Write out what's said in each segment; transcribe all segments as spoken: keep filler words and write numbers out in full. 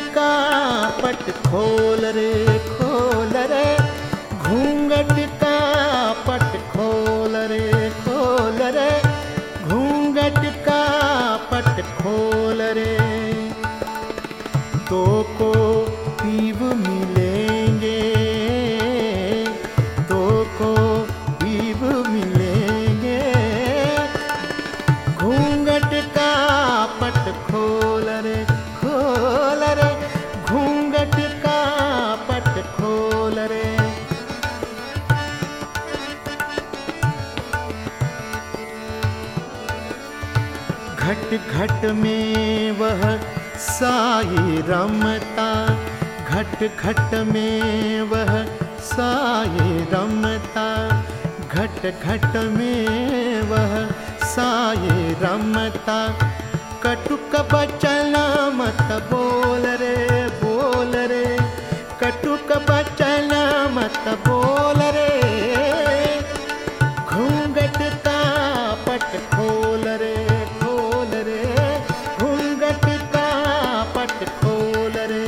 का पट खोल रे खोल रे, घूंघट का पट खोल रे खोल रे, घूंघट का पट खोल रे। तो को पीव मिलेंगे, तो को पीव मिलेंगे, घूंघट का पट खोल रे खोल रे, घूंघट का पट खोल रे। घट घट में वह साई रमता, घट घट में वह साई रमता, घट घट में वह साई रमता। कटुक बचन मत बोल रे बोल रे, कटुक बचन मत बोल रे, घूंघट का पट खोल रे खोल रे, घूंघट का पट खोल रे।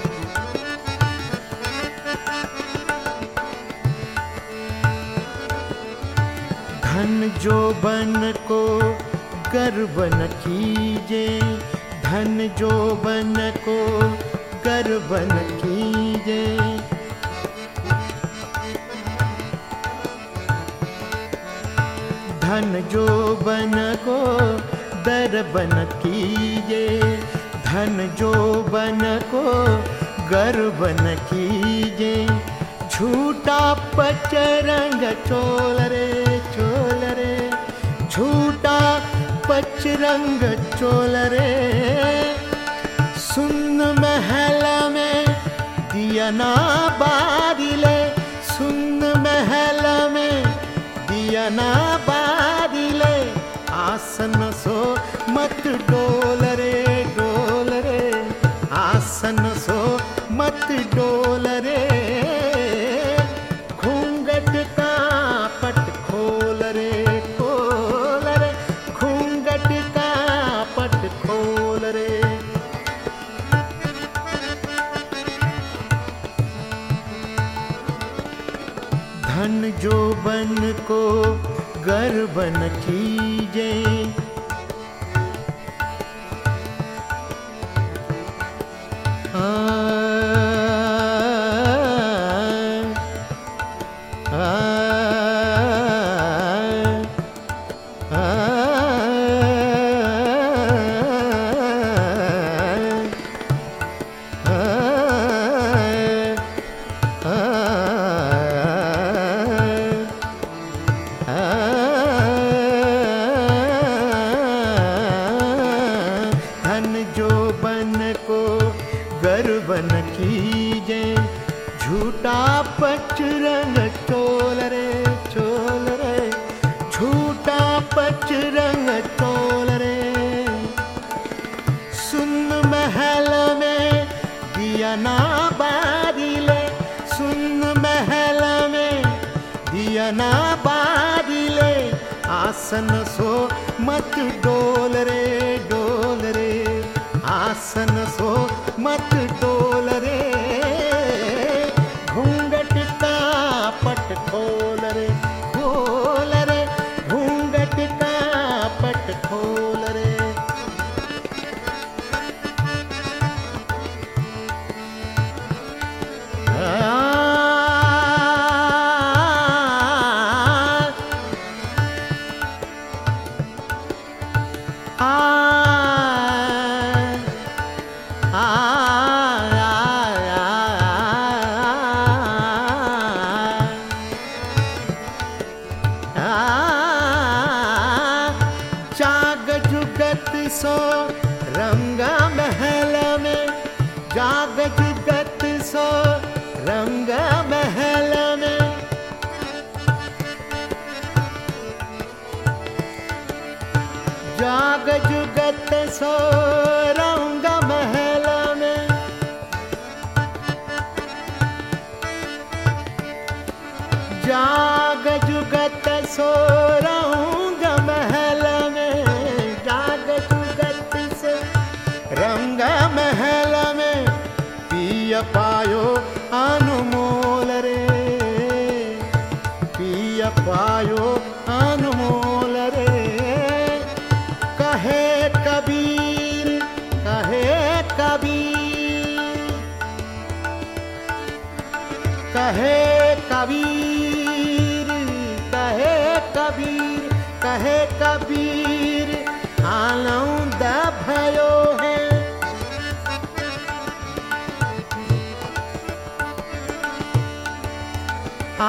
धन जो बन को गर्व न कीजे, धन जो बन को गर्व न कीजे, धन जो बन को गर्व न कीजे, धन जो बन को गर्व न कीजे। झूठा पचरंग चोल रे चोल रे, झूठा पचरंग चोल रे। सुन महल में दिया ना बारिले, सुन महल में दिया ना बारिले, आसन सो मत डोल रे डोल रे, आसन सो मत डोल रे, घूंघट का पट खोल रे खोल रे, घूंघट का पट खोल रे। धन जो बन को गर्व न कीजे, आ, आ, आ, गर्व न कीजे। झूठा पचरंग चोल रे चोल रे, झूठा पचरंग चोल रे। सुन महल में दिया ना बारिले, सुन महल में दिया ना बारिले, आसन सो मत डोल रे डोल रे, आसन सो मत डोल रे, घूंघट का पट खोल रे खोल रे, घूंघट का पट खोल रे। जाग जुगत सो रंगा महल में, जाग जुगत सो रंगा महल में, जाग जुगत सो रंग महल में, जाग जुगत सो रंग महल में, जाग जुगत से रंग महल में, पिय पायो अनमोल रे, पिय पायो अनमोल रे। कहे कबीर, कहे कबीर, कहे कबीर, कहे कबीर, कहे कबीर, आनंद भयो है। आ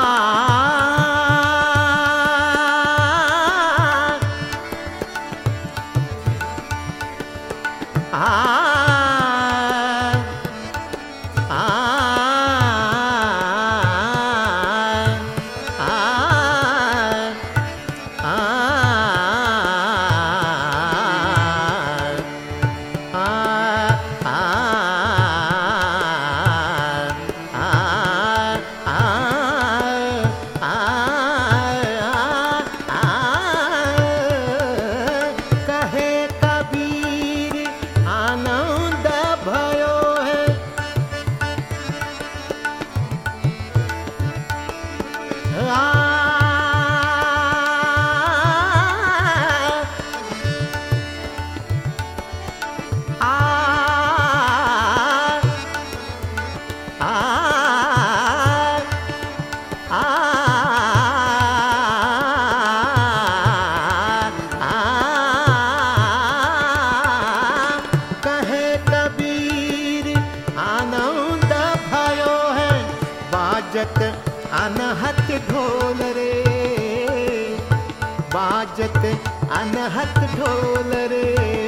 बाजत अनहत ढोल रे, बाजत अनहत ढोल रे।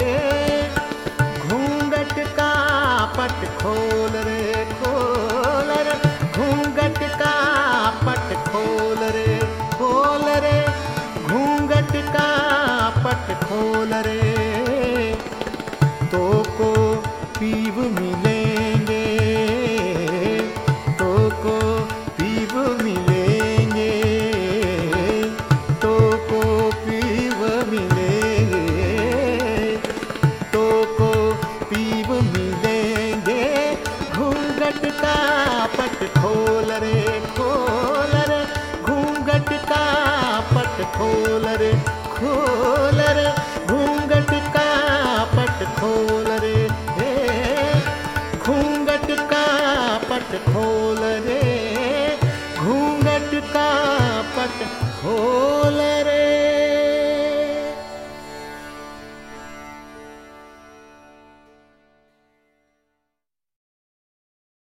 घूंघट का पट खोल रे, खोल रे, घूंघट का पट खोल रे, खोल रे, घूंघट का पट खोल रे। तो को पीव मिलेंगे, तो को पीव मिलेंगे, तो को पीव मिलेंगे, तो को पीव मिलेंगे। घूंघट का पट खोल रे, खोल रे, घूंघट का पट खोल रे, खोल रे, घूंघट का पट खोल रे, घूंघट का पट खोल रे।